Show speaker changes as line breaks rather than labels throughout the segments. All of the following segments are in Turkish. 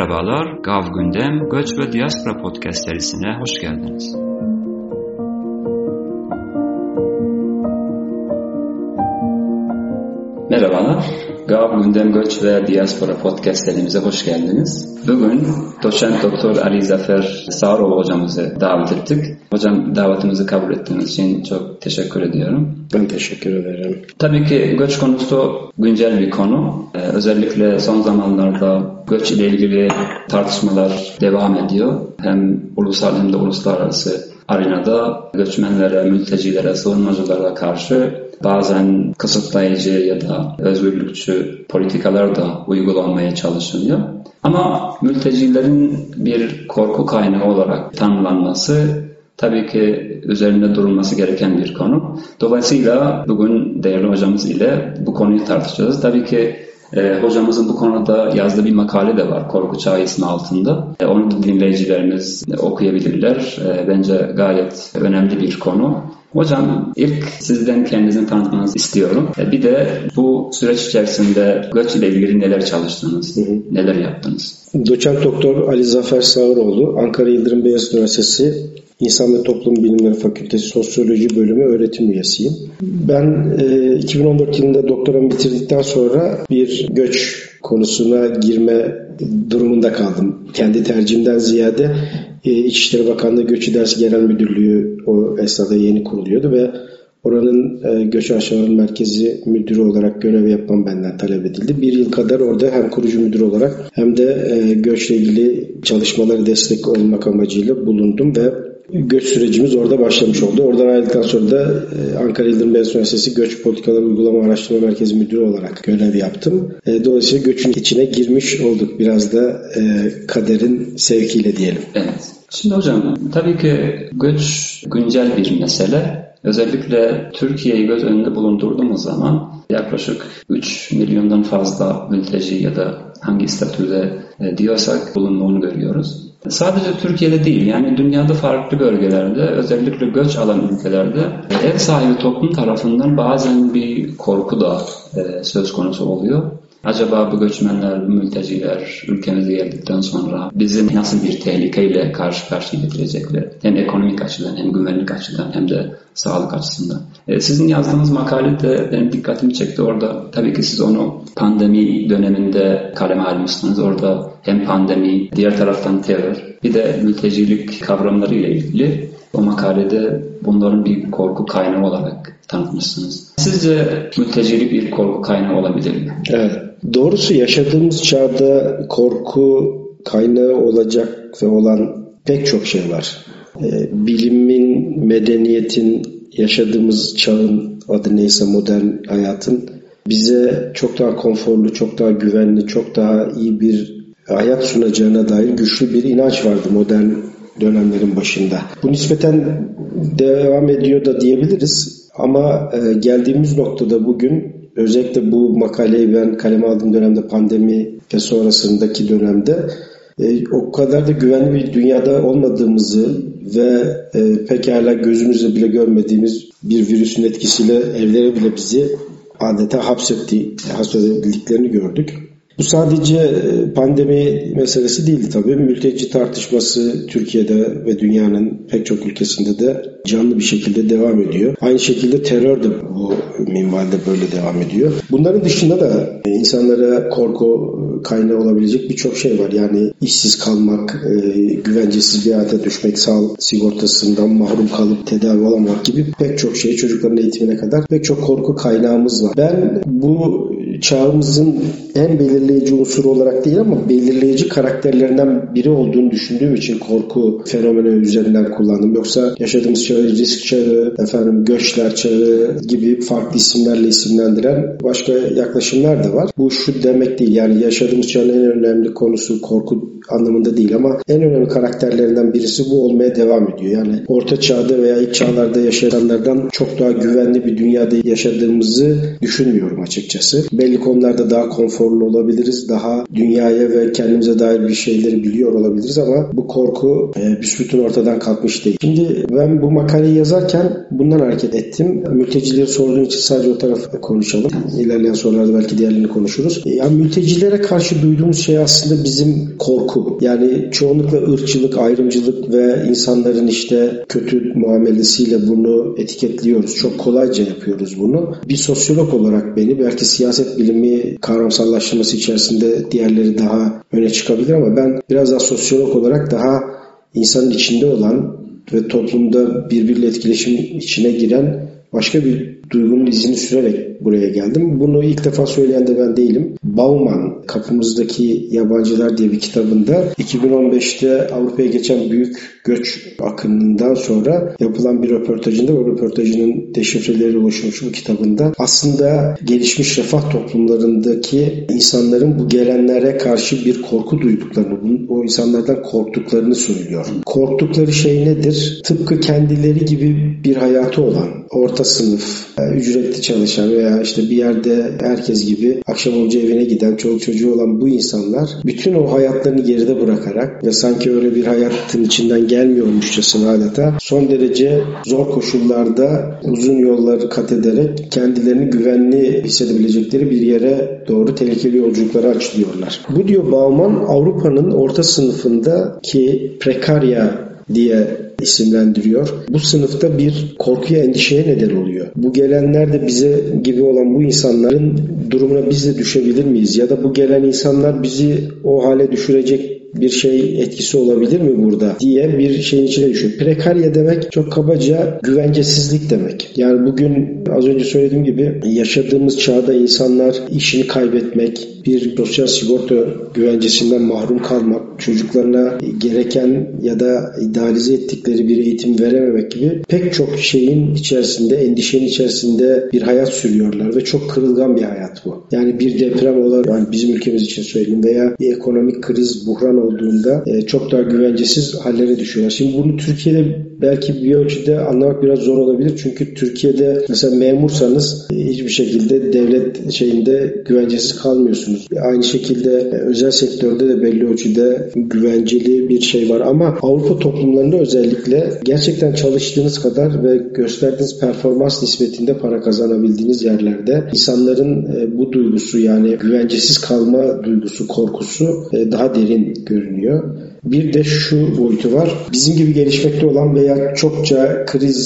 Merhabalar, Gav Gündem, Göç ve Diaspora Podcast serisine hoş geldiniz. Merhabalar, Gav Gündem Göç ve Diaspora Podcast serimize hoş geldiniz. Bugün Doçent Doktor Ali Zafer Sağıroğlu hocamızı davet ettik. Hocam, davetimizi kabul ettiğiniz için çok teşekkür ediyorum.
Ben teşekkür ederim.
Tabii ki göç konusu güncel bir konu. Özellikle son zamanlarda göç ile ilgili tartışmalar devam ediyor. Hem ulusal hem de uluslararası arenada göçmenlere, mültecilere, sığınmacılara karşı bazen kısıtlayıcı ya da özgürlükçü politikalar da uygulanmaya çalışılıyor. Ama mültecilerin bir korku kaynağı olarak tanımlanması tabii ki üzerinde durulması gereken bir konu. Dolayısıyla bugün değerli hocamız ile bu konuyu tartışacağız. Tabii ki hocamızın bu konuda yazdığı bir makale de var, Korku Çağı ismi altında. Onu da dinleyicilerimiz okuyabilirler. Bence gayet önemli bir konu. Hocam, ilk sizden kendinizi tanıtmanızı istiyorum. Bir de bu süreç içerisinde göç ile ilgili neler çalıştınız, neler yaptınız?
Doçent Doktor Ali Zafer Sağıroğlu, Ankara Yıldırım Beyazıt Üniversitesi İnsan ve Toplum Bilimleri Fakültesi Sosyoloji Bölümü öğretim üyesiyim. Ben 2014 yılında doktoramı bitirdikten sonra bir göç konusuna girme durumunda kaldım. Kendi tercihimden ziyade İçişleri Bakanlığı Göç İdaresi Genel Müdürlüğü o esnada yeni kuruluyordu ve oranın Göç Araştırmaları Merkezi Müdürü olarak görev yapmam benden talep edildi. Bir yıl kadar orada hem kurucu müdür olarak hem de göçle ilgili çalışmalara destek olmak amacıyla bulundum ve göç sürecimiz orada başlamış oldu. Oradan ayrıldıktan sonra da Ankara Yıldırım Beyazıt Üniversitesi Göç Politikaları Uygulama Araştırma Merkezi Müdürü olarak görev yaptım. Dolayısıyla göçün içine girmiş olduk. Biraz da kaderin sevkiyle diyelim.
Evet. Şimdi hocam, tabii ki göç güncel bir mesele. Özellikle Türkiye'yi göz önünde bulundurduğumuz zaman yaklaşık 3 milyondan fazla mülteci ya da hangi statüde diyorsak bulunduğunu görüyoruz. Sadece Türkiye'de değil, yani dünyada farklı bölgelerde, özellikle göç alan ülkelerde ev sahibi toplum tarafından bazen bir korku da söz konusu oluyor. Acaba bu göçmenler, bu mülteciler ülkemize geldikten sonra bizi nasıl bir tehlikeyle karşı karşıya getirecekler? Hem ekonomik açıdan, hem güvenlik açıdan, hem de sağlık açısından. Sizin yazdığınız makalede benim dikkatimi çekti. Orada tabii ki siz onu pandemi döneminde kaleme almışsınız. Orada hem pandemi, diğer taraftan terör, bir de mültecilik kavramları ile ilgili o makalede bunların bir korku kaynağı olarak tanıtmışsınız. Sizce mültecilik bir korku kaynağı olabilir mi?
Evet. Doğrusu yaşadığımız çağda korku kaynağı olacak ve olan pek çok şey var. Bilimin, medeniyetin, yaşadığımız çağın adı neyse modern hayatın bize çok daha konforlu, çok daha güvenli, çok daha iyi bir hayat sunacağına dair güçlü bir inanç vardı modern dönemlerin başında. Bu nispeten devam ediyor da diyebiliriz ama geldiğimiz noktada bugün özellikle bu makaleyi ben kaleme aldığım dönemde, pandemi ve sonrasındaki dönemde o kadar da güvenli bir dünyada olmadığımızı ve pekala gözümüzle bile görmediğimiz bir virüsün etkisiyle evlere bile bizi adeta hapsedildiklerini gördük. Bu sadece pandemi meselesi değildi tabii. Mülteci tartışması Türkiye'de ve dünyanın pek çok ülkesinde de canlı bir şekilde devam ediyor. Aynı şekilde terör de bu minvalde böyle devam ediyor. Bunların dışında da insanlara korku kaynağı olabilecek birçok şey var. Yani işsiz kalmak, güvencesiz bir hayata düşmek, sağlık sigortasından mahrum kalıp tedavi olamamak gibi pek çok şey, çocukların eğitimine kadar pek çok korku kaynağımız var. Ben bu çağımızın en belirleyici unsuru olarak değil ama belirleyici karakterlerinden biri olduğunu düşündüğüm için korku fenomeni üzerinden kullandım. Yoksa yaşadığımız çağı, risk çağı, göçler çağı gibi farklı isimlerle isimlendiren başka yaklaşımlar da var. Bu şu demek değil, yani yaşadığımız çağın en önemli konusu korku anlamında değil ama en önemli karakterlerinden birisi bu olmaya devam ediyor. Yani orta çağda veya ilk çağlarda yaşayanlardan çok daha güvenli bir dünyada yaşadığımızı düşünmüyorum açıkçası. belli konularda daha konforlu olabiliriz, daha dünyaya ve kendimize dair bir şeyleri biliyor olabiliriz ama bu korku büsbütün ortadan kalkmış değil. Şimdi ben bu makaleyi yazarken bundan hareket ettim. Mültecileri sorduğun için sadece o tarafı konuşalım. İlerleyen sorularda belki diğerlerini konuşuruz. Yani mültecilere karşı duyduğumuz şey aslında bizim korku. Yani çoğunlukla ırkçılık, ayrımcılık ve insanların işte kötü muamelesiyle bunu etiketliyoruz. Çok kolayca yapıyoruz bunu. Bir sosyolog olarak beni, belki siyaset bilimi kavramsallaştırması içerisinde diğerleri daha öne çıkabilir ama ben biraz daha sosyolog olarak daha insanın içinde olan ve toplumda birbiriyle etkileşim içine giren başka bir duygunun izini sürerek buraya geldim. Bunu ilk defa söyleyen de ben değilim. Bauman, Kapımızdaki Yabancılar diye bir kitabında 2015'te Avrupa'ya geçen büyük göç akınından sonra yapılan bir röportajında, o röportajının deşifreleri oluşmuş bu kitabında aslında gelişmiş refah toplumlarındaki insanların bu gelenlere karşı bir korku duyduklarını, o insanlardan korktuklarını söylüyor. Korktukları şey nedir? Tıpkı kendileri gibi bir hayatı olan, orta sınıf, ücretli çalışan veya işte bir yerde herkes gibi akşam olunca evine giden, çoluk çocuğu olan bu insanlar bütün o hayatlarını geride bırakarak ve sanki öyle bir hayatın içinden gelmiyormuşçasına adeta son derece zor koşullarda uzun yolları kat ederek kendilerini güvenli hissedebilecekleri bir yere doğru tehlikeli yolculuklara açılıyorlar. Bu diyor Bauman, Avrupa'nın orta sınıfındaki prekarya diye isimlendiriyor. Bu sınıfta bir korkuya, endişeye neden oluyor. Bu gelenler de bize gibi olan bu insanların durumuna biz de düşebilir miyiz? Ya da bu gelen insanlar bizi o hale düşürecek bir şey etkisi olabilir mi burada diye bir şeyin içine düşüyor. Prekarya demek çok kabaca güvencesizlik demek. Yani bugün az önce söylediğim gibi yaşadığımız çağda insanlar işini kaybetmek, bir sosyal sigorta güvencesinden mahrum kalmak, çocuklarına gereken ya da idealize ettikleri bir eğitim verememek gibi pek çok şeyin içerisinde, endişenin içerisinde bir hayat sürüyorlar ve çok kırılgan bir hayat bu. Yani bir deprem olan, yani bizim ülkemiz için söyleyeyim, veya bir ekonomik kriz, buhran olduğunda çok daha güvencesiz hallere düşüyorlar. Şimdi bunu Türkiye'de belki bir ölçüde anlamak biraz zor olabilir. Çünkü Türkiye'de mesela memursanız hiçbir şekilde devlet şeyinde güvencesiz kalmıyorsunuz. Aynı şekilde özel sektörde de belli ölçüde güvenceli bir şey var. Ama Avrupa toplumlarında özellikle gerçekten çalıştığınız kadar ve gösterdiğiniz performans nispetinde para kazanabildiğiniz yerlerde insanların bu duygusu, yani güvencesiz kalma duygusu, korkusu daha derin görünüyor. Bir de şu boyutu var. Bizim gibi gelişmekte olan veya çokça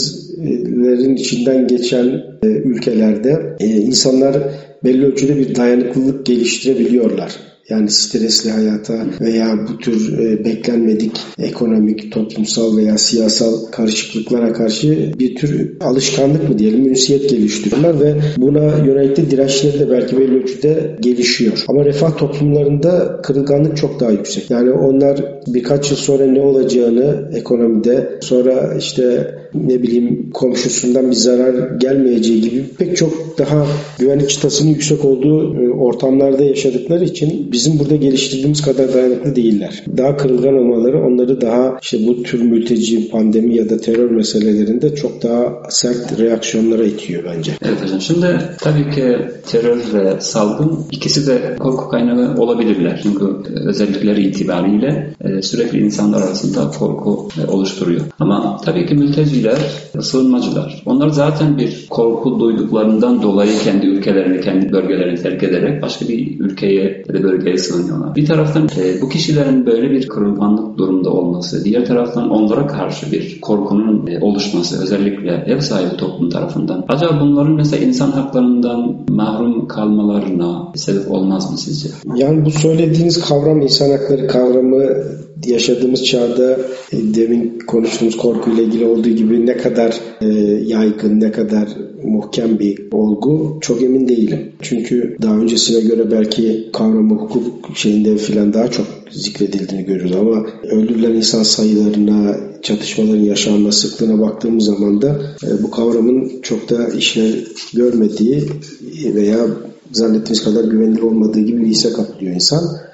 krizlerin içinden geçen ülkelerde insanlar belli ölçüde bir dayanıklılık geliştirebiliyorlar. Yani stresli hayata veya bu tür beklenmedik ekonomik, toplumsal veya siyasal karışıklıklara karşı bir tür alışkanlık mı diyelim, ünsiyet geliştiriyorlar ve buna yönelik de dirençleri de belki belli ölçüde gelişiyor. Ama refah toplumlarında kırılganlık çok daha yüksek. Yani onlar birkaç yıl sonra ne olacağını ekonomide, sonra işte ne bileyim komşusundan bir zarar gelmeyeceği gibi pek çok daha güvenlik çıtasının yüksek olduğu ortamlarda yaşadıkları için bizim burada geliştirdiğimiz kadar dayanıklı değiller. Daha kırılgan olmaları onları daha işte bu tür mülteci, pandemi ya da terör meselelerinde çok daha sert reaksiyonlara itiyor bence.
Evet hocam. Şimdi tabii ki terör ve salgın ikisi de korku kaynağı olabilirler. Çünkü özellikleri itibariyle sürekli insanlar arasında korku oluşturuyor. Ama tabii ki mülteciler, sığınmacılar. Onlar zaten bir korku duyduklarından dolayı kendi ülkelerini, kendi bölgelerini terk ederek başka bir ülkeye ya da bölgeye sığınıyorlar. Bir taraftan bu kişilerin böyle bir kırılganlık durumda olması, diğer taraftan onlara karşı bir korkunun oluşması, özellikle ev sahibi toplum tarafından. Acaba bunların mesela insan haklarından mahrum kalmalarına sebep olmaz mı sizce?
Yani bu söylediğiniz kavram, insan hakları kavramı yaşadığımız çağda demin konuştuğumuz korkuyla ilgili olduğu gibi ne kadar yaygın, ne kadar muhkem bir olgu çok emin değilim. Çünkü daha öncesine göre belki kavramı hukuk şeyinde filan daha çok zikredildiğini görüyoruz ama öldürülen insan sayılarına, çatışmaların yaşanma sıklığına baktığımız zaman da bu kavramın çok da işlev görmediği veya zannettiğimiz kadar güvenilir olmadığı gibi bir hisse kaplıyor insan.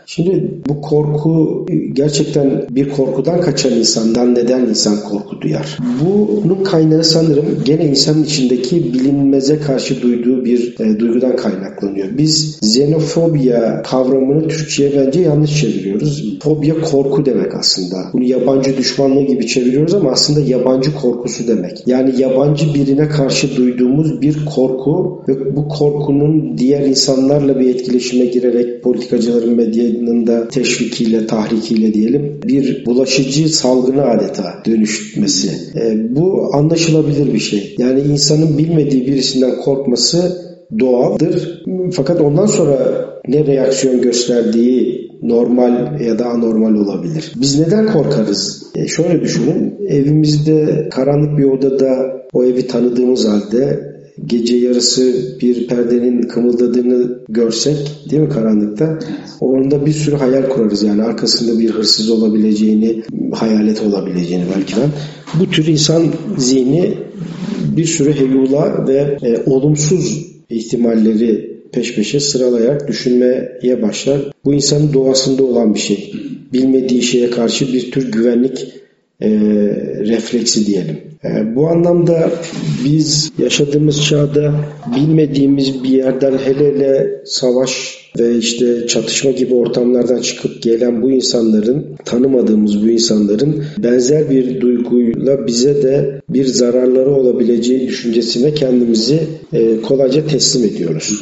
Şimdi bu korku gerçekten bir korkudan kaçan insandan neden insan korku duyar? Bunun kaynağı sanırım gene insanın içindeki bilinmeze karşı duyduğu bir duygudan kaynaklanıyor. Biz xenofobia kavramını Türkçe'ye bence yanlış çeviriyoruz. Fobia korku demek aslında. Bunu yabancı düşmanlığı gibi çeviriyoruz ama aslında yabancı korkusu demek. Yani yabancı birine karşı duyduğumuz bir korku ve bu korkunun diğer insanlarla bir etkileşime girerek politikacıların, medyanın da teşvikiyle, tahrikiyle diyelim bir bulaşıcı salgına adeta dönüşmesi. Bu anlaşılabilir bir şey. Yani insanın bilmediği birisinden korkması doğaldır. Fakat ondan sonra ne reaksiyon gösterdiği normal ya da anormal olabilir. Biz neden korkarız? Şöyle düşünün. Evimizde karanlık bir odada o evi tanıdığımız halde gece yarısı bir perdenin kımıldadığını görsek, değil mi, karanlıkta? Orada bir sürü hayal kurarız. Yani arkasında bir hırsız olabileceğini, hayalet olabileceğini belki ben. Bu tür insan zihni bir sürü heyula ve olumsuz ihtimalleri peş peşe sıralayarak düşünmeye başlar. Bu insanın doğasında olan bir şey. Bilmediği şeye karşı bir tür güvenlik refleksi diyelim. Bu anlamda biz yaşadığımız çağda bilmediğimiz bir yerden hele savaş ve işte çatışma gibi ortamlardan çıkıp gelen bu insanların, tanımadığımız bu insanların benzer bir duyguyla bize de bir zararları olabileceği düşüncesine kendimizi kolayca teslim ediyoruz.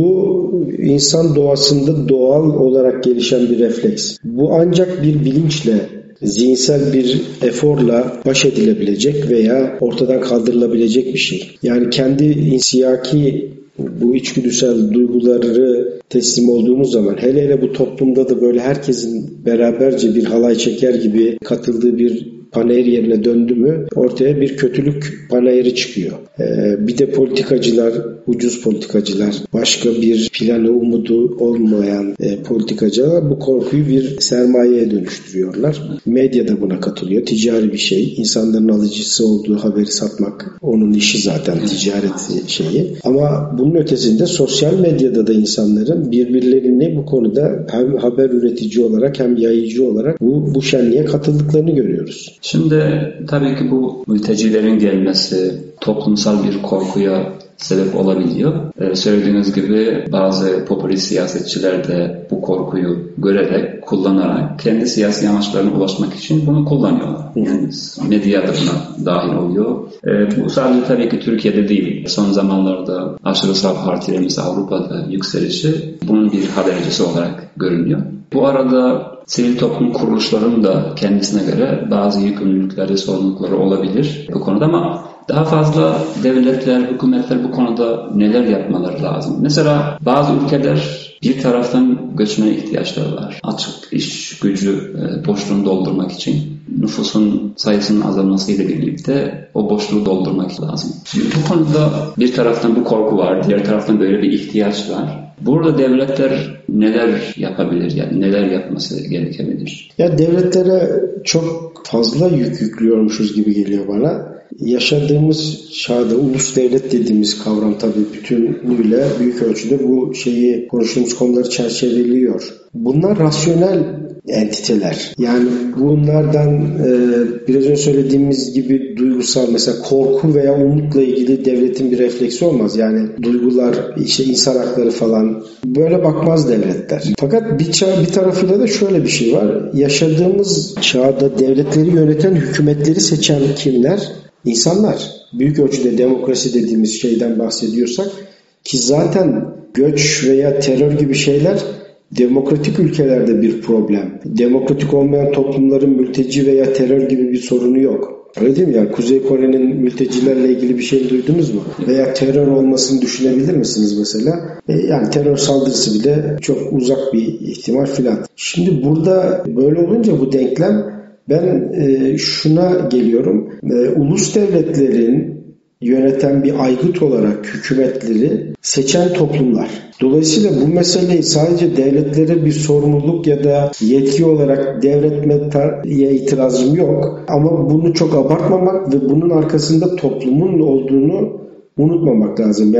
Bu insan doğasında doğal olarak gelişen bir refleks. Bu ancak bir bilinçle, zihinsel bir eforla baş edilebilecek veya ortadan kaldırılabilecek bir şey. Yani kendi siyaki bu içgüdüsel duyguları teslim olduğumuz zaman, hele bu toplumda da böyle herkesin beraberce bir halay çeker gibi katıldığı bir panayır yerine döndü mü ortaya bir kötülük panayırı çıkıyor. Bir de politikacılar, ucuz politikacılar, başka bir planı, umudu olmayan politikacılar bu korkuyu bir sermayeye dönüştürüyorlar. Medya da buna katılıyor. Ticari bir şey. İnsanların alıcısı olduğu haberi satmak onun işi zaten, ticaret şeyi. Ama bunun ötesinde sosyal medyada da insanların birbirlerini bu konuda hem haber üretici olarak hem yayıcı olarak bu şenliğe katıldıklarını görüyoruz.
Şimdi tabii ki bu mültecilerin gelmesi toplumsal bir korkuya sebep olabiliyor. Söylediğiniz gibi bazı popülist siyasetçiler de bu korkuyu görerek, kullanarak kendi siyasi amaçlarına ulaşmak için bunu kullanıyorlar. Yani medya da buna dahil oluyor. Bu sadece tabii ki Türkiye'de değil. Son zamanlarda aşırı sağ partilerimiz Avrupa'da yükselişi bunun bir habercisi olarak görünüyor. Bu arada sivil toplum kuruluşlarının da kendisine göre bazı yükümlülükleri, sorumlulukları olabilir bu konuda ama daha fazla devletler, hükümetler bu konuda neler yapmaları lazım? Mesela bazı ülkeler bir taraftan göçmene ihtiyaçları var. Açık iş gücü boşluğunu doldurmak için nüfusun sayısının azalmasıyla birlikte o boşluğu doldurmak lazım. Şimdi bu konuda bir taraftan bu korku var, diğer taraftan böyle bir ihtiyaç var. Burada devletler neler yapabilir, yani neler yapması gerekebilir?
Ya devletlere çok fazla yük yüklüyormuşuz gibi geliyor bana. Yaşadığımız çağda ulus devlet dediğimiz kavram tabii bütünüyle büyük ölçüde bu konuştuğumuz konuları çerçeveliyor. Bunlar rasyonel entiteler. Yani bunlardan biraz önce söylediğimiz gibi duygusal, mesela korku veya umutla ilgili devletin bir refleksi olmaz. Yani duygular, insan hakları falan böyle bakmaz devletler. Fakat bir tarafıyla da şöyle bir şey var. Yaşadığımız çağda devletleri yöneten, hükümetleri seçen kimler? İnsanlar. Büyük ölçüde demokrasi dediğimiz şeyden bahsediyorsak ki zaten göç veya terör gibi şeyler demokratik ülkelerde bir problem. Demokratik olmayan toplumların mülteci veya terör gibi bir sorunu yok. Öyle değil mi? Yani Kuzey Kore'nin mültecilerle ilgili bir şey duydunuz mu? Veya terör olmasını düşünebilir misiniz mesela? Yani terör saldırısı bile çok uzak bir ihtimal filan. Şimdi burada böyle olunca bu denklem, ben şuna geliyorum. Ulus devletlerin yöneten bir aygıt olarak hükümetleri seçen toplumlar. Dolayısıyla bu meseleyi sadece devletlere bir sorumluluk ya da yetki olarak devretmeye itirazım yok. Ama bunu çok abartmamak ve bunun arkasında toplumun olduğunu unutmamak lazım. Yani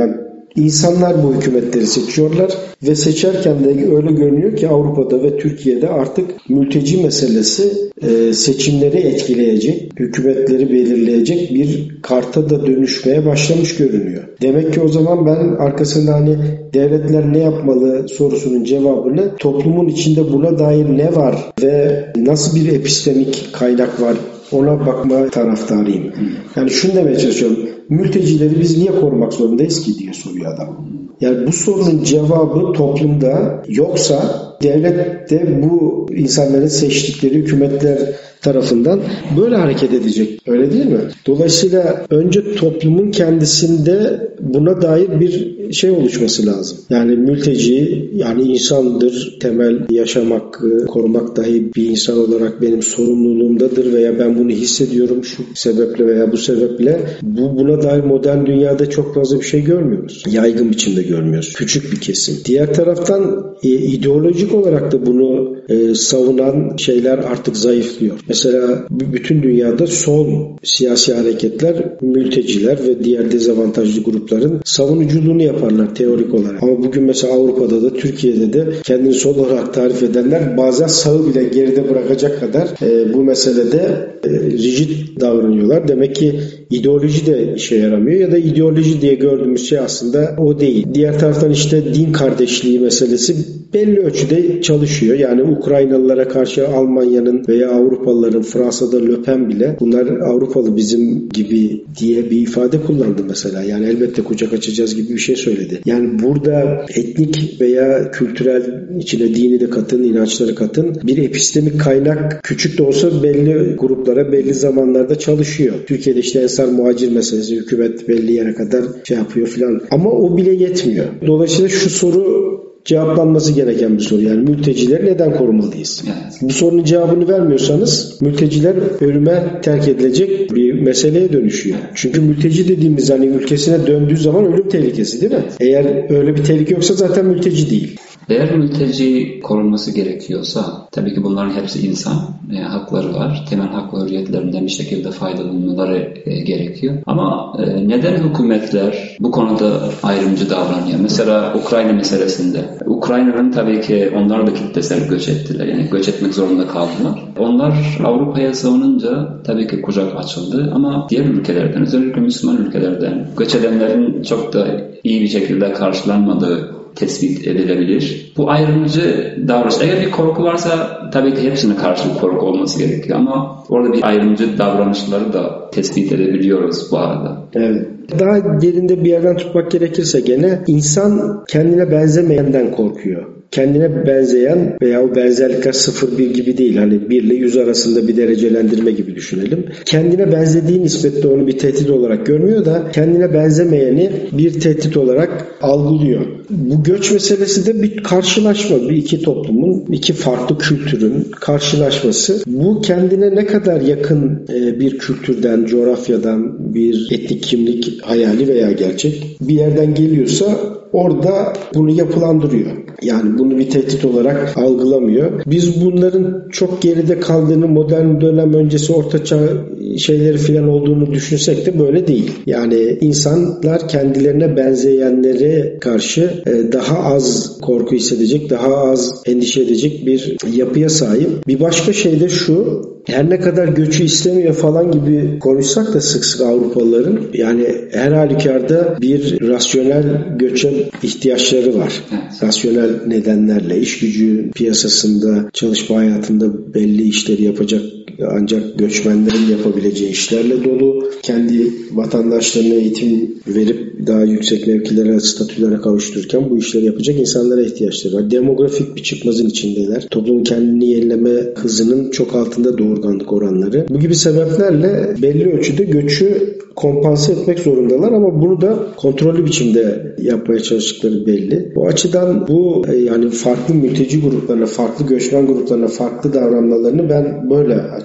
insanlar bu hükümetleri seçiyorlar ve seçerken de öyle görünüyor ki Avrupa'da ve Türkiye'de artık mülteci meselesi seçimleri etkileyecek, hükümetleri belirleyecek bir karta da dönüşmeye başlamış görünüyor. Demek ki o zaman ben arkasında hani devletler ne yapmalı sorusunun cevabını toplumun içinde buna dair ne var ve nasıl bir epistemik kaynak var ona bakma taraftarıyım. Yani şunu demeye çalışıyorum. Mültecileri biz niye korumak zorundayız ki diye soruyor adam. Yani bu sorunun cevabı toplumda yoksa devlet de bu insanların seçtikleri hükümetler tarafından böyle hareket edecek. Öyle değil mi? Dolayısıyla önce toplumun kendisinde buna dair bir şey oluşması lazım. Yani mülteci yani insandır, temel yaşam hakkı korumak dahi bir insan olarak benim sorumluluğumdadır veya ben bunu hissediyorum şu sebeple veya bu sebeple. Buna dair modern dünyada çok fazla bir şey görmüyoruz. Yaygın biçimde görmüyoruz. Küçük bir kesim. Diğer taraftan ideolojik olarak da bunu savunan şeyler artık zayıflıyor. Mesela bütün dünyada sol siyasi hareketler mülteciler ve diğer dezavantajlı grupların savunuculuğunu yaparlar teorik olarak. Ama bugün mesela Avrupa'da da Türkiye'de de kendini sol olarak tarif edenler bazen sağı bile geride bırakacak kadar bu meselede rigid davranıyorlar. Demek ki ideoloji de işe yaramıyor ya da ideoloji diye gördüğümüz şey aslında o değil. Diğer taraftan işte din kardeşliği meselesi belli ölçüde çalışıyor. Yani Ukraynalılara karşı Almanya'nın veya Avrupalıların Fransa'da Le Pen bile bunlar Avrupalı bizim gibi diye bir ifade kullandı mesela. Yani elbette kucak açacağız gibi bir şey söyledi. Yani burada etnik veya kültürel içine dini de katın, inançları katın bir epistemik kaynak küçük de olsa belli gruplara belli zamanlarda çalışıyor. Türkiye'de işte Ensar muhacir meselesi hükümet belli yere kadar şey yapıyor filan. Ama o bile yetmiyor. Dolayısıyla şu soru cevaplanması gereken bir soru. Yani mültecileri neden korumalıyız? Evet. Bu sorunun cevabını vermiyorsanız mülteciler ölüme terk edilecek bir meseleye dönüşüyor. Çünkü mülteci dediğimiz hani ülkesine döndüğü zaman ölüm tehlikesi değil mi? Eğer öyle bir tehlike yoksa zaten mülteci değil.
Eğer mülteci korunması gerekiyorsa tabii ki bunların hepsi insan hakları var. Temel hak ve hürriyetlerinden bir şekilde faydalanmaları gerekiyor. Ama neden hükümetler bu konuda ayrımcı davranıyor? Mesela Ukrayna meselesinde. Ukrayna'nın tabii ki onlar da kitlesel göç ettiler. Yani göç etmek zorunda kaldılar. Onlar Avrupa'ya sığınınca tabii ki kucak açıldı ama diğer ülkelerden, özellikle Müslüman ülkelerden göç edenlerin çok da iyi bir şekilde karşılanmadığı tespit edilebilir. Bu ayrımcı davranış. Eğer bir korku varsa tabii ki hepsine karşı korku olması gerekiyor ama orada bir ayrımcı davranışları da tespit edebiliyoruz bu arada.
Evet. Daha derinde bir yerden tutmak gerekirse gene insan kendine benzemeyenden korkuyor. Kendine benzeyen veya o benzerlikler 0-1 gibi değil. Hani 1 ile 100 arasında bir derecelendirme gibi düşünelim. Kendine benzediği nispette onu bir tehdit olarak görmüyor da kendine benzemeyeni bir tehdit olarak algılıyor. Bu göç meselesi de bir karşılaşma. Bir iki toplumun, iki farklı kültürün karşılaşması. Bu kendine ne kadar yakın bir kültürden, coğrafyadan, bir etnik kimlik hayali veya gerçek bir yerden geliyorsa orada bunu yapılandırıyor. Yani bunu bir tehdit olarak algılamıyor. Biz bunların çok geride kaldığını, modern dönem öncesi ortaçağ şeyleri filan olduğunu düşünsek de böyle değil. Yani insanlar kendilerine benzeyenlere karşı daha az korku hissedecek, daha az endişe edecek bir yapıya sahip. Bir başka şey de şu, her ne kadar göçü istemiyor falan gibi konuşsak da sık sık Avrupalıların yani her halükarda bir rasyonel göçe ihtiyaçları var. Evet. Rasyonel nedenlerle iş gücü piyasasında, çalışma hayatında belli işleri yapacak ancak göçmenlerin yapabileceği işlerle dolu. Kendi vatandaşlarına eğitim verip daha yüksek mevkilere, statülere kavuştururken bu işleri yapacak insanlara ihtiyaçları var. Demografik bir çıkmazın içindeler. Toplumun kendini yenileme hızının çok altında doğurganlık oranları. Bu gibi sebeplerle belli ölçüde göçü kompanse etmek zorundalar ama bunu da kontrollü biçimde yapmaya çalıştıkları belli. Bu açıdan bu yani farklı mülteci gruplarına, farklı göçmen gruplarına farklı davranmalarını ben böyle açıyorum.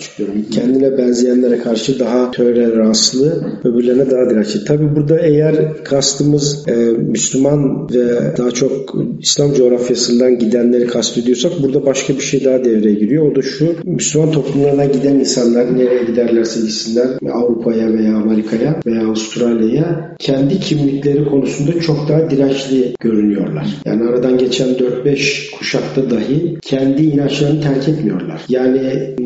açıklıyorum. Kendine benzeyenlere karşı daha toleranslı, öbürlerine daha dirençli. Tabii burada eğer kastımız Müslüman ve daha çok İslam coğrafyasından gidenleri kastediyorsak burada başka bir şey daha devreye giriyor. O da şu: Müslüman toplumlarına giden insanlar nereye giderlerse gitsinler, Avrupa'ya veya Amerika'ya veya Avustralya'ya, kendi kimlikleri konusunda çok daha dirençli görünüyorlar. Yani aradan geçen 4-5 kuşakta dahi kendi inançlarını terk etmiyorlar. Yani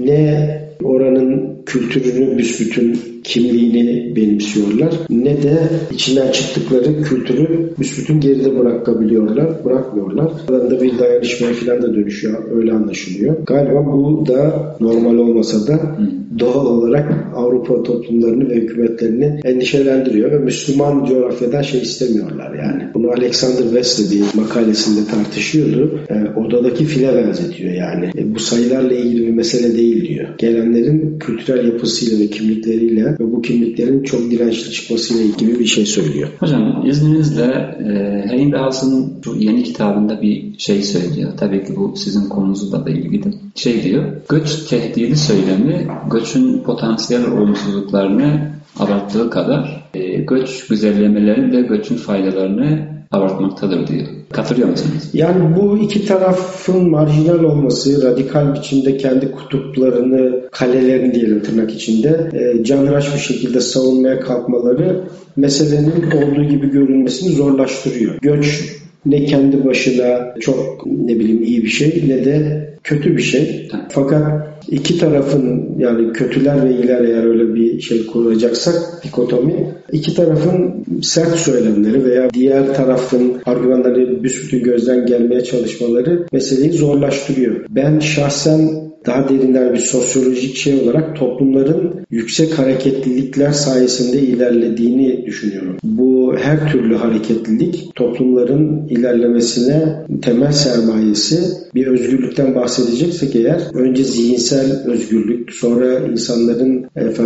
ne oranın kültürünü, büsbütün kimliğini benimsiyorlar, ne de içinden çıktıkları kültürü büsbütün geride bırakmıyorlar. Arada bir dayanışmaya falan da dönüşüyor, öyle anlaşılıyor. Galiba bu da normal olmasa da doğal olarak Avrupa toplumlarını ve hükümetlerini endişelendiriyor ve Müslüman coğrafyadan istemiyorlar yani. Bunu Alexander West bir makalesinde tartışıyordu. Odadaki file benzetiyor yani. Bu sayılarla ilgili bir mesele değil diyor. Gelenlerin kültürel yapısıyla ve kimlikleriyle ve bu kimliklerin çok dirençli çıkmasıyla ilgili bir şey söylüyor.
Hocam izninizle Hein Dawson'ın şu yeni kitabında bir şey söylüyor. Tabii ki bu sizin konunuzla da ilgili. Diyor, göç tehdidi söylemi göçün potansiyel olumsuzluklarını abarttığı kadar göç güzellemeleri de göçün faydalarını abartmaktadır diyor. Katılıyor musunuz?
Yani bu iki tarafın marjinal olması, radikal biçimde kendi kutuplarını, kalelerini diyelim tırnak içinde, canhıraş bir şekilde savunmaya kalkmaları meselenin olduğu gibi görünmesini zorlaştırıyor. Göç ne kendi başına çok iyi bir şey ne de kötü bir şey. Fakat iki tarafın, yani kötüler ve iyiler, eğer öyle bir şey kuracaksak dikotomi, iki tarafın sert söylemleri veya diğer tarafın argümanları büsbütün gözden gelmeye çalışmaları meseleyi zorlaştırıyor. Ben şahsen daha derinden bir sosyolojik şey olarak toplumların yüksek hareketlilikler sayesinde ilerlediğini düşünüyorum. Bu her türlü hareketlilik toplumların ilerlemesine temel sermayesi. Bir özgürlükten bahsedeceksek eğer, önce zihinsel özgürlük, sonra insanların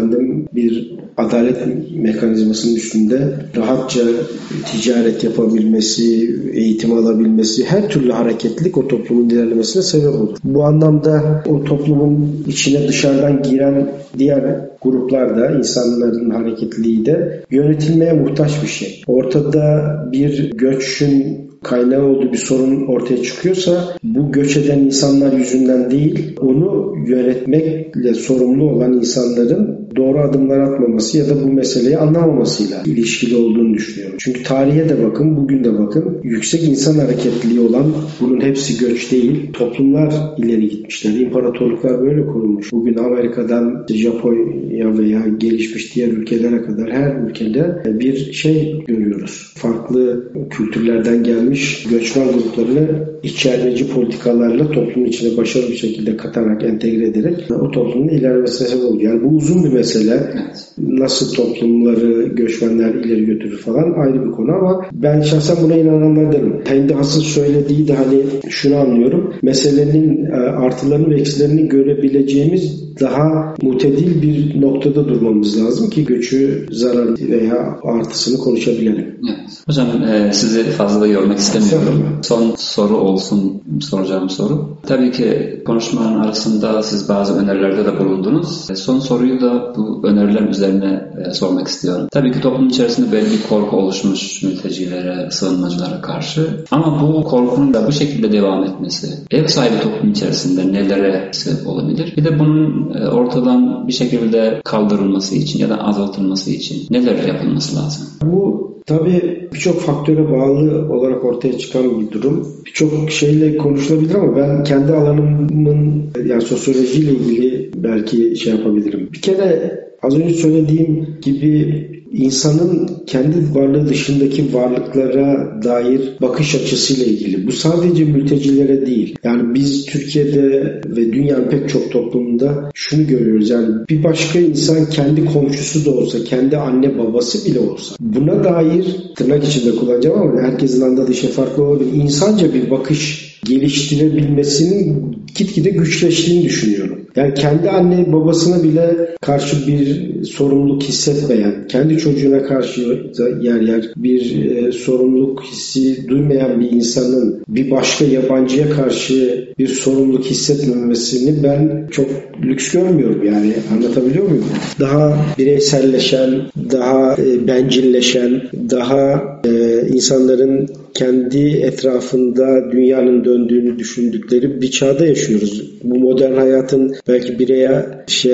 bir adalet mekanizmasının üstünde rahatça ticaret yapabilmesi, eğitim alabilmesi, her türlü hareketlilik o toplumun ilerlemesine sebep olur. Bu anlamda o toplumun içine dışarıdan giren diğer gruplar da, insanların hareketliliği de yönetilmeye muhtaç bir şey. Ortada bir göçün kaynağı olduğu bir sorun ortaya çıkıyorsa bu göç eden insanlar yüzünden değil, onu yönetmekle sorumlu olan insanların doğru adımlar atmaması ya da bu meseleyi anlamamasıyla ilişkili olduğunu düşünüyorum. Çünkü tarihe de bakın, bugün de bakın, yüksek insan hareketliliği olan, bunun hepsi göç değil, toplumlar ileri gitmişler. İmparatorluklar böyle kurulmuş. Bugün Amerika'dan Japonya veya gelişmiş diğer ülkelere kadar her ülkede bir şey görüyoruz. Farklı kültürlerden gelmiş göçmen gruplarını içermeci politikalarla toplumun içine başarılı bir şekilde katarak, entegre ederek o toplumun ilerlemesine sebep oluyor. Yani bu uzun bir mesele. Evet. Nasıl toplumları göçmenler ileri götürür falan ayrı bir konu ama ben şahsen buna inananlardanım. Hein Dawson söylediği de şunu anlıyorum. Meselenin artılarını ve eksilerini görebileceğimiz daha mutedil bir noktada durmamız lazım ki göçü, zarar veya artısını konuşabilelim.
Evet. Hocam sizi fazla yormak istemiyorum. Son soru olsun soracağım soru. Tabii ki konuşmanın arasında siz bazı önerilerde de bulundunuz. Son soruyu da bu öneriler üzerine sormak istiyorum. Tabii ki toplum içerisinde belli bir korku oluşmuş mültecilere, sığınmacılara karşı. Ama bu korkunun da bu şekilde devam etmesi ev sahibi toplum içerisinde nelere sebep olabilir? Bir de bunun ortadan bir şekilde kaldırılması için ya da azaltılması için neler yapılması lazım?
Bu tabii birçok faktöre bağlı olarak ortaya çıkan bir durum. Birçok şeyle konuşulabilir ama ben kendi alanımın, yani sosyolojiyle ilgili belki yapabilirim. Bir kere az önce söylediğim gibi insanın kendi varlığı dışındaki varlıklara dair bakış açısıyla ilgili. Bu sadece mültecilere değil. Yani biz Türkiye'de ve dünyanın pek çok toplumunda şunu görüyoruz. Yani bir başka insan kendi komşusu da olsa, kendi anne babası bile olsa, buna dair, tırnak içinde kullanacağım ama herkesin anladığı şey farklı olabilir, İnsanca bir bakış geliştirebilmesinin gitgide güçleştiğini düşünüyorum. Yani kendi anne babasına bile karşı bir sorumluluk hissetmeyen, kendi çocuğuna karşı yer bir sorumluluk hissi duymayan bir insanın bir başka yabancıya karşı bir sorumluluk hissetmemesini ben çok lüks görmüyorum. Yani anlatabiliyor muyum? Daha bireyselleşen, daha bencilleşen, daha insanların kendi etrafında dünyanın döndüğünü düşündükleri bir çağda yaşıyoruz. Bu modern hayatın belki bireye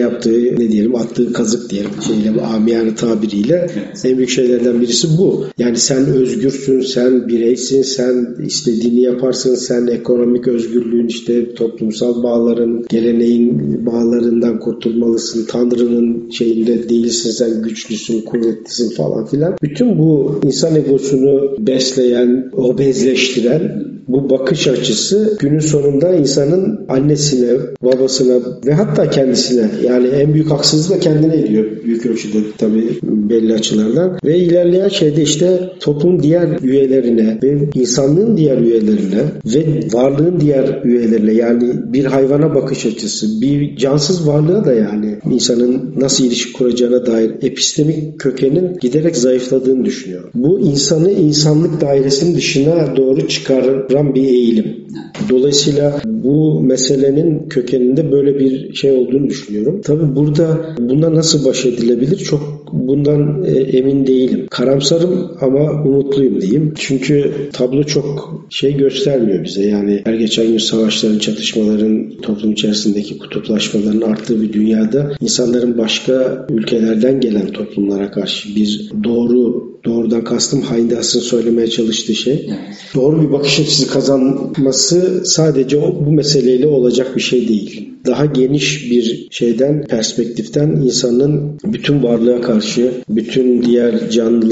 attığı kazık diyelim, amiyane tabiriyle en büyük şeylerden birisi bu. Yani sen özgürsün, sen bireysin, sen istediğini yaparsın, sen ekonomik özgürlüğün, toplumsal bağların, geleneğin bağlarından kurtulmalısın, Tanrı'nın şeyinde değilsin, sen güçlüsün, kuvvetlisin falan filan. Bütün bu insan egosunu besleyen, obezleştiren bu bakış açısı günün sonunda insanın annesine, babasına ve hatta kendisine, yani en büyük haksızlığı da kendine ediyor büyük ölçüde tabii belli açılardan ve ilerleyen şeyde toplumun diğer üyelerine ve insanlığın diğer üyelerine ve varlığın diğer üyelerine, yani bir hayvana bakış açısı, bir cansız varlığa da yani insanın nasıl ilişki kuracağına dair epistemik kökenin giderek zayıfladığını düşünüyorum. Bu insanı insanlık dairesinin dışına doğru çıkaran bir eğilim. Dolayısıyla bu meselenin kökeninde böyle bir şey olduğunu düşünüyorum. Tabii bundan nasıl baş edilebilir çok bundan emin değilim. Karamsarım ama umutluyum diyeyim. Çünkü tablo çok göstermiyor bize. Yani her geçen gün savaşların, çatışmaların, toplum içerisindeki kutuplaşmaların arttığı bir dünyada insanların başka ülkelerden gelen toplumlara karşı bir doğrudan kastım Heidegger'in söylemeye çalıştığı şey. Doğru bir bakış açısı kazanması sadece bu meseleyle olacak bir şey değil. Daha geniş bir perspektiften insanın bütün varlığa karşı, bütün diğer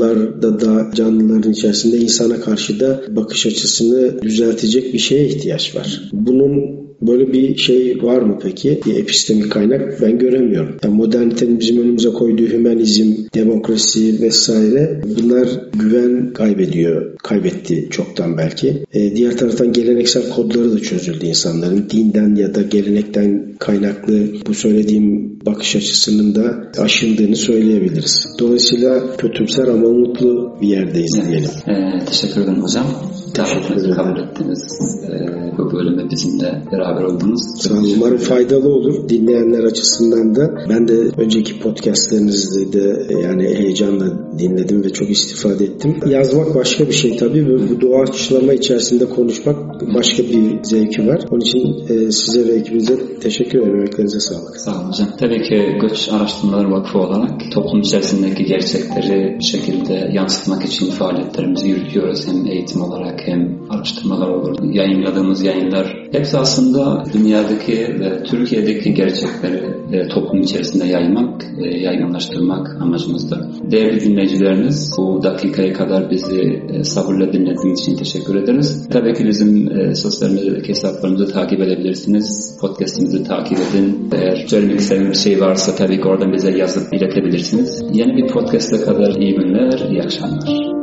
canlıların içerisinde insana karşı da bakış açısını düzeltecek bir şeye ihtiyaç var. Bunun böyle bir şey var mı peki? Bir epistemik kaynak ben göremiyorum. Yani modernitenin bizim önümüze koyduğu hümanizm, demokrasi vesaire bunlar güven kaybetti çoktan belki. Diğer taraftan geleneksel kodları da çözüldü insanların. Dinden ya da gelenekten kaynaklı bu söylediğim bakış açısının da aşındığını söyleyebiliriz. Dolayısıyla kötümser ama umutlu bir yerdeyiz diyelim.
Teşekkür ederim hocam. Davetinizi kabul ettiniz. Bu bölümde bizimle beraber oldunuz.
Umarım faydalı olur dinleyenler açısından da. Ben de önceki podcastlerinizde de yani heyecanla dinledim ve çok istifade ettim. Yazmak başka bir şey tabii. Bu doğaçlama içerisinde konuşmak başka bir zevki var. Onun için size ve ekibinize teşekkür ederim. Emeklerinize sağlık.
Sağ olun hocam. Tabii ki Göç Araştırmaları Vakfı olarak toplum içerisindeki gerçekleri bir şekilde yansıtmak için faaliyetlerimizi yürütüyoruz. Hem eğitim olarak hem araştırmalar olur. Yayınladığımız yayınlar hepsi aslında dünyadaki ve Türkiye'deki gerçekleri toplum içerisinde yaymak, yaygınlaştırmak amacımızda. Değerli dinleyicilerimiz, bu dakikaya kadar bizi sabırla dinlediğiniz için teşekkür ederiz. Tabii ki bizim sosyal medyadaki hesaplarımızı takip edebilirsiniz. Podcast'imizi takip edin. Eğer söylemek istediğiniz bir şey varsa tabii ki oradan bize yazıp iletebilirsiniz. Yeni bir podcast'e kadar iyi günler, iyi akşamlar.